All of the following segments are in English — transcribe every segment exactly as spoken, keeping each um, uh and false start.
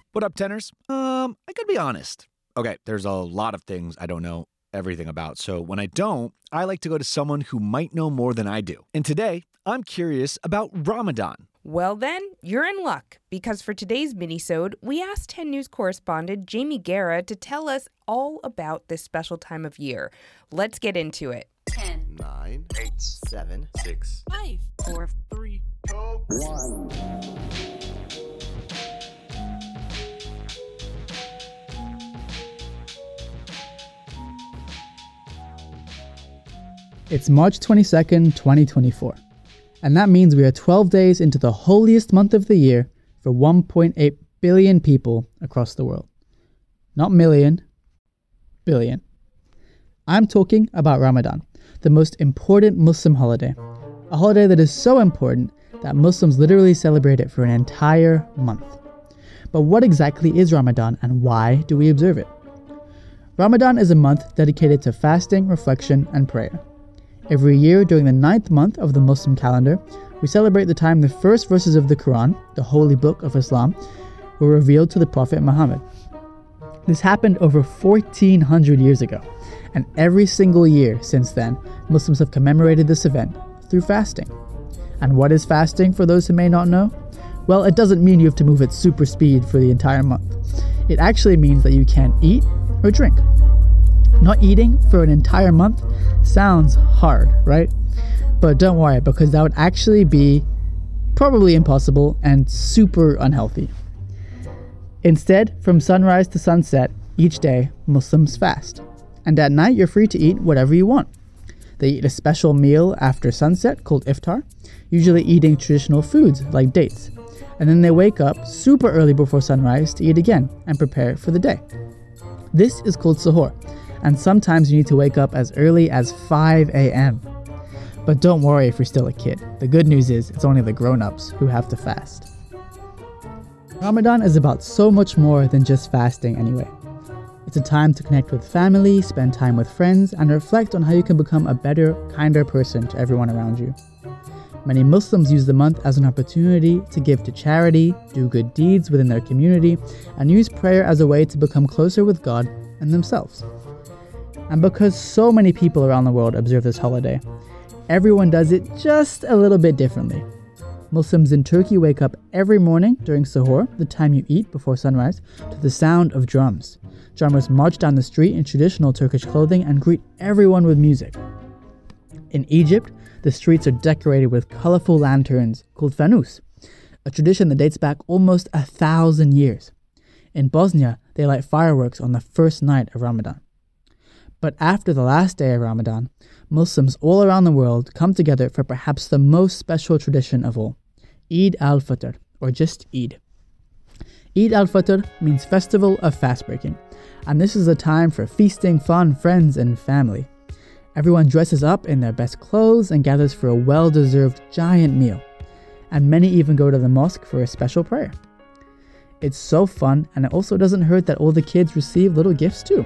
What up, tenors? Um, I gotta be honest. Okay, there's a lot of things I don't know everything about. So when I don't, I like to go to someone who might know more than I do. And today, I'm curious about Ramadan. Well then, you're in luck, because for today's mini-sode, we asked ten News correspondent Jamie Guerra to tell us all about this special time of year. Let's get into it. ten, nine, eight, seven, six, five, four, three, two, one. It's March twenty-second, twenty twenty-four, and that means we are twelve days into the holiest month of the year for one point eight billion people across the world. Not million, billion. I'm talking about Ramadan, the most important Muslim holiday, a holiday that is so important that Muslims literally celebrate it for an entire month. But what exactly is Ramadan and why do we observe it? Ramadan is a month dedicated to fasting, reflection, and prayer. Every year during the ninth month of the Muslim calendar, we celebrate the time the first verses of the Quran, the holy book of Islam, were revealed to the Prophet Muhammad. This happened over fourteen hundred years ago, and every single year since then, Muslims have commemorated this event through fasting. And what is fasting, for those who may not know? Well, it doesn't mean you have to move at super speed for the entire month. It actually means that you can't eat or drink. Not eating for an entire month sounds hard, right? But don't worry, because that would actually be probably impossible and super unhealthy. Instead, from sunrise to sunset, each day, Muslims fast. And at night, you're free to eat whatever you want. They eat a special meal after sunset called iftar, usually eating traditional foods like dates. And then they wake up super early before sunrise to eat again and prepare for the day. This is called suhoor. And sometimes you need to wake up as early as five a.m. But don't worry if you're still a kid. The good news is it's only the grown-ups who have to fast. Ramadan is about so much more than just fasting anyway. It's a time to connect with family, spend time with friends, and reflect on how you can become a better, kinder person to everyone around you. Many Muslims use the month as an opportunity to give to charity, do good deeds within their community, and use prayer as a way to become closer with God and themselves. And because so many people around the world observe this holiday, everyone does it just a little bit differently. Muslims in Turkey wake up every morning during suhoor, the time you eat before sunrise, to the sound of drums. Drummers march down the street in traditional Turkish clothing and greet everyone with music. In Egypt, the streets are decorated with colorful lanterns called fanus, a tradition that dates back almost a thousand years. In Bosnia, they light fireworks on the first night of Ramadan. But after the last day of Ramadan, Muslims all around the world come together for perhaps the most special tradition of all, Eid al-Fitr, or just Eid. Eid al-Fitr means Festival of Fast Breaking, and this is a time for feasting, fun, friends, and family. Everyone dresses up in their best clothes and gathers for a well-deserved giant meal, and many even go to the mosque for a special prayer. It's so fun, and it also doesn't hurt that all the kids receive little gifts too.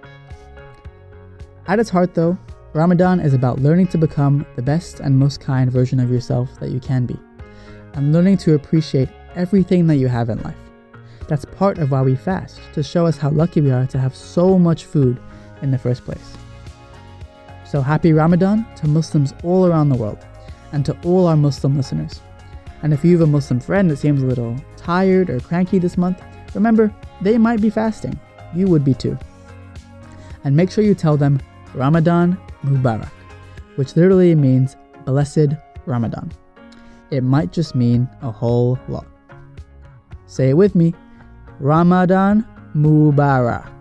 At its heart though, Ramadan is about learning to become the best and most kind version of yourself that you can be, and learning to appreciate everything that you have in life. That's part of why we fast, to show us how lucky we are to have so much food in the first place. So happy Ramadan to Muslims all around the world, and to all our Muslim listeners. And if you have a Muslim friend that seems a little tired or cranky this month, remember, they might be fasting. You would be too. And make sure you tell them Ramadan Mubarak, which literally means blessed Ramadan. It might just mean a whole lot. Say it with me, Ramadan Mubarak.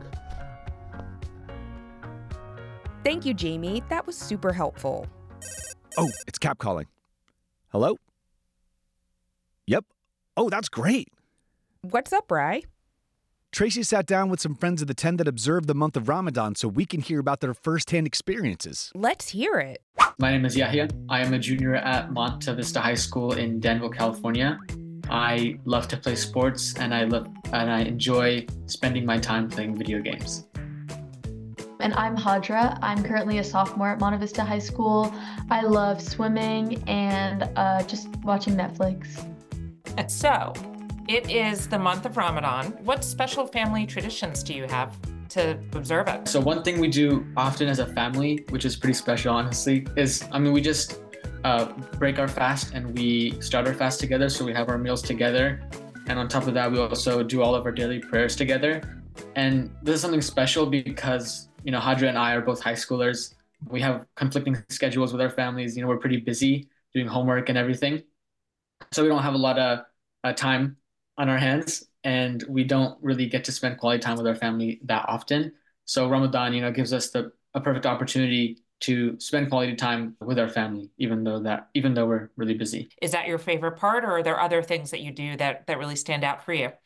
Thank you, Jamie. That was super helpful. Oh, it's Cap calling. Hello? Yep. Oh, that's great. What's up, Bri? Tracy sat down with some friends of the ten that observe the month of Ramadan so we can hear about their first-hand experiences. Let's hear it. My name is Yahya. I am a junior at Monta Vista High School in Danville, California. I love to play sports and I love and I enjoy spending my time playing video games. And I'm Hadra. I'm currently a sophomore at Monta Vista High School. I love swimming and uh, just watching Netflix. And so, It is the month of Ramadan. What special family traditions do you have to observe it? So one thing we do often as a family, which is pretty special, honestly, is, I mean, we just uh, break our fast and we start our fast together. So we have our meals together. And on top of that, we also do all of our daily prayers together. And this is something special because, you know, Hadra and I are both high schoolers. We have conflicting schedules with our families. You know, we're pretty busy doing homework and everything. So we don't have a lot of uh, time on our hands, and we don't really get to spend quality time with our family that often. So Ramadan, you know, gives us the a perfect opportunity to spend quality time with our family, even though that even though we're really busy. Is that your favorite part, or are there other things that you do that that really stand out for you?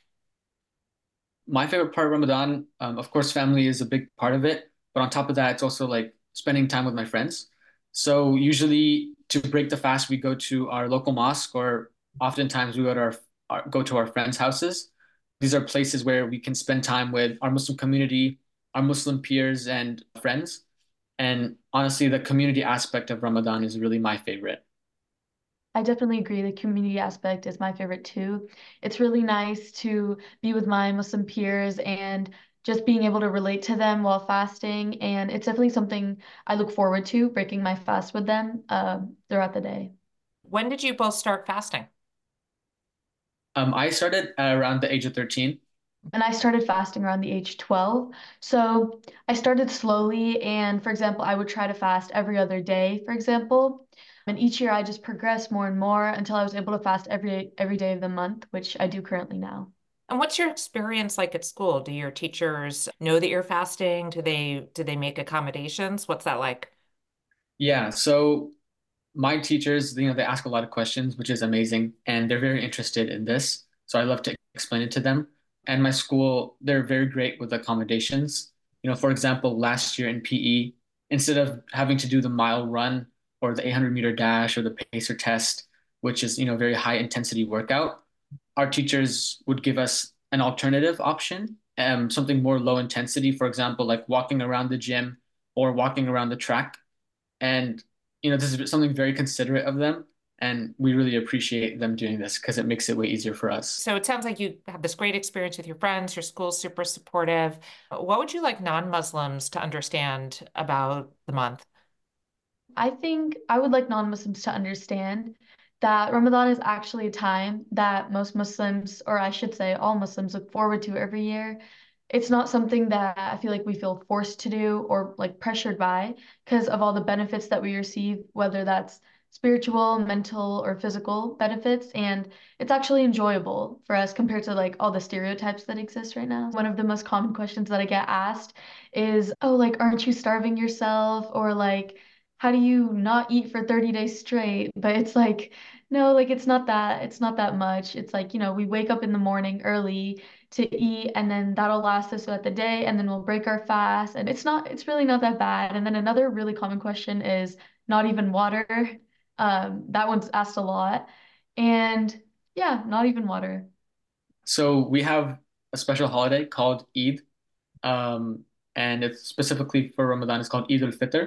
My favorite part of Ramadan, um, of course, family is a big part of it, but on top of that, it's also like spending time with my friends. So usually to break the fast, we go to our local mosque, or oftentimes we go to our, our go to our friends' houses. These are places where we can spend time with our Muslim community, our Muslim peers and friends. And honestly, the community aspect of Ramadan is really my favorite. I definitely agree. The community aspect is my favorite too. It's really nice to be with my Muslim peers and just being able to relate to them while fasting. And it's definitely something I look forward to, breaking my fast with them uh, throughout the day. When did you both start fasting? Um, I started around the age of thirteen. And I started fasting around the age twelve. So I started slowly. And for example, I would try to fast every other day, for example. And each year I just progressed more and more until I was able to fast every every day of the month, which I do currently now. And what's your experience like at school? Do your teachers know that you're fasting? Do they do they make accommodations? What's that like? Yeah, so my teachers, you know, they ask a lot of questions, which is amazing, and they're very interested in this. So I love to explain it to them. And my school, they're very great with accommodations. You know, for example, last year in P E, instead of having to do the mile run or the eight hundred meter dash or the pacer test, which is, you know, very high intensity workout, our teachers would give us an alternative option, um, something more low intensity, for example, like walking around the gym or walking around the track. And, you know, this is something very considerate of them. And we really appreciate them doing this because it makes it way easier for us. So it sounds like you have this great experience with your friends, your school's super supportive. What would you like non-Muslims to understand about the month? I think I would like non-Muslims to understand that Ramadan is actually a time that most Muslims, or I should say all Muslims, look forward to every year. It's not something that I feel like we feel forced to do or like pressured by because of all the benefits that we receive, whether that's spiritual, mental, or physical benefits. And it's actually enjoyable for us compared to like all the stereotypes that exist right now. One of the most common questions that I get asked is, oh, like, aren't you starving yourself? Or like, how do you not eat for thirty days straight? But it's like, no, like it's not that, it's not that much. It's like, you know, we wake up in the morning early to eat and then that'll last us throughout the day and then we'll break our fast and it's not, it's really not that bad. And then another really common question is not even water. Um, that one's asked a lot. And yeah, not even water. So we have a special holiday called Eid, um, and it's specifically for Ramadan. It's called Eid al-Fitr.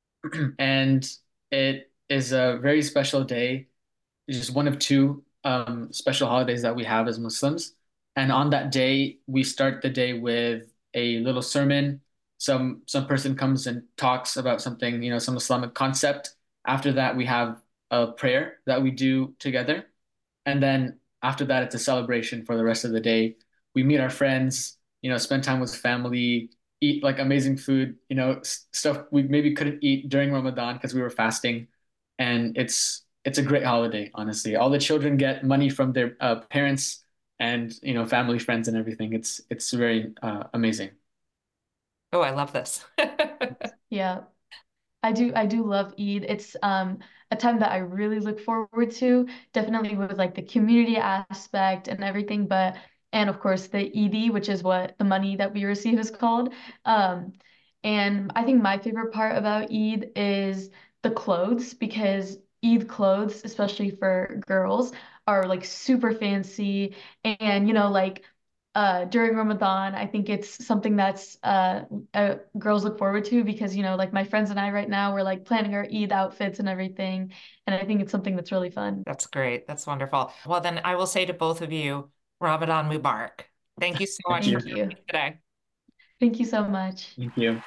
And it is a very special day. It's just one of two um, special holidays that we have as Muslims. And on that day, we start the day with a little sermon. Some some person comes and talks about something, you know, some Islamic concept. After that, we have a prayer that we do together. And then after that, it's a celebration for the rest of the day. We meet our friends, you know, spend time with family, eat like amazing food, you know, s- stuff we maybe couldn't eat during Ramadan because we were fasting. And it's it's a great holiday, honestly. All the children get money from their uh, parents and, you know, family, friends, and everything. It's it's very uh, amazing. Oh, I love this. Yeah. I do I do love Eid. It's um a time that I really look forward to, definitely with like the community aspect and everything, but and of course the Eid, which is what the money that we receive is called. Um and I think my favorite part about Eid is the clothes because Eid clothes, especially for girls, are like super fancy and you know like uh during Ramadan, I think it's something that's uh, uh girls look forward to because you know like my friends and I right now we're like planning our Eid outfits and everything and I think it's something that's really fun. That's great. That's wonderful. Well, then I will say to both of you, Ramadan Mubarak. Thank you so much Thank for Thank you. you. coming today. Thank you so much. Thank you.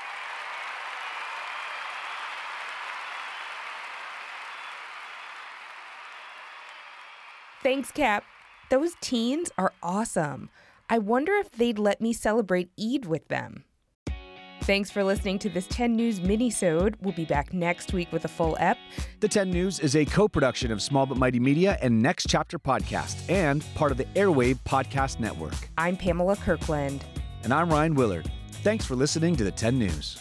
Thanks, Cap. Those teens are awesome. I wonder if they'd let me celebrate Eid with them. Thanks for listening to this ten News mini-sode. We'll be back next week with a full ep. The ten News is a co-production of Small But Mighty Media and Next Chapter Podcast and part of the Airwave Podcast Network. I'm Pamela Kirkland. And I'm Ryan Willard. Thanks for listening to the ten News.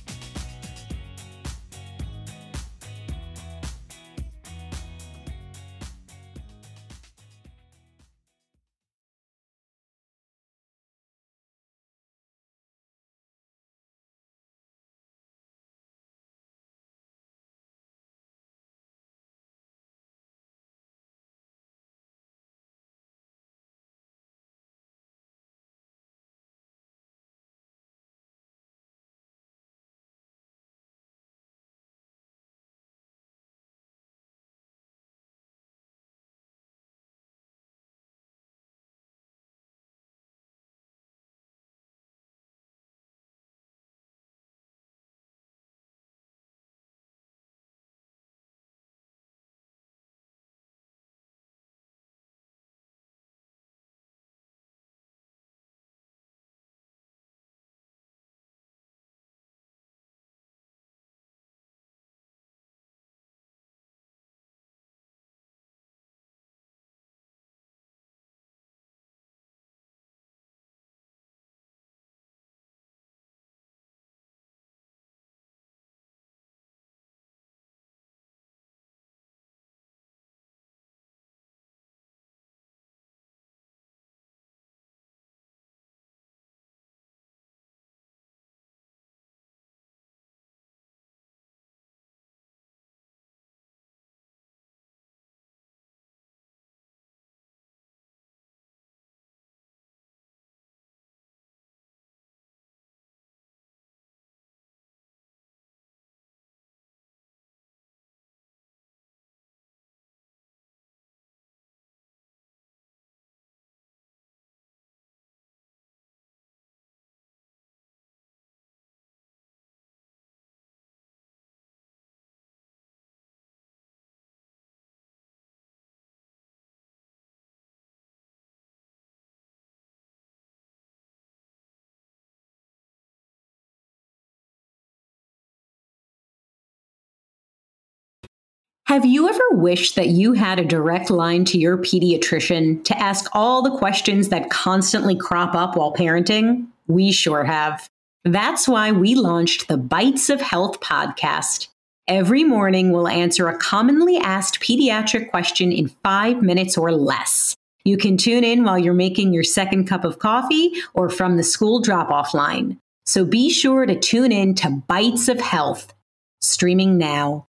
Have you ever wished that you had a direct line to your pediatrician to ask all the questions that constantly crop up while parenting? We sure have. That's why we launched the Bites of Health podcast. Every morning, we'll answer a commonly asked pediatric question in five minutes or less. You can tune in while you're making your second cup of coffee or from the school drop-off line. So be sure to tune in to Bites of Health, streaming now.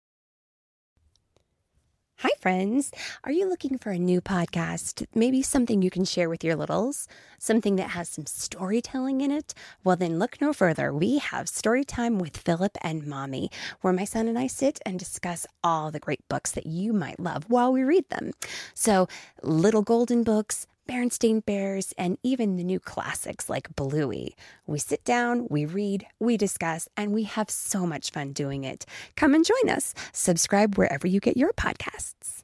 Hi, friends. Are you looking for a new podcast? Maybe something you can share with your littles? Something that has some storytelling in it? Well, then look no further. We have Storytime with Philip and Mommy, where my son and I sit and discuss all the great books that you might love while we read them. So, Little Golden Books, Berenstain Bears, and even the new classics like Bluey. We sit down, we read, we discuss, and we have so much fun doing it. Come and join us. Subscribe wherever you get your podcasts.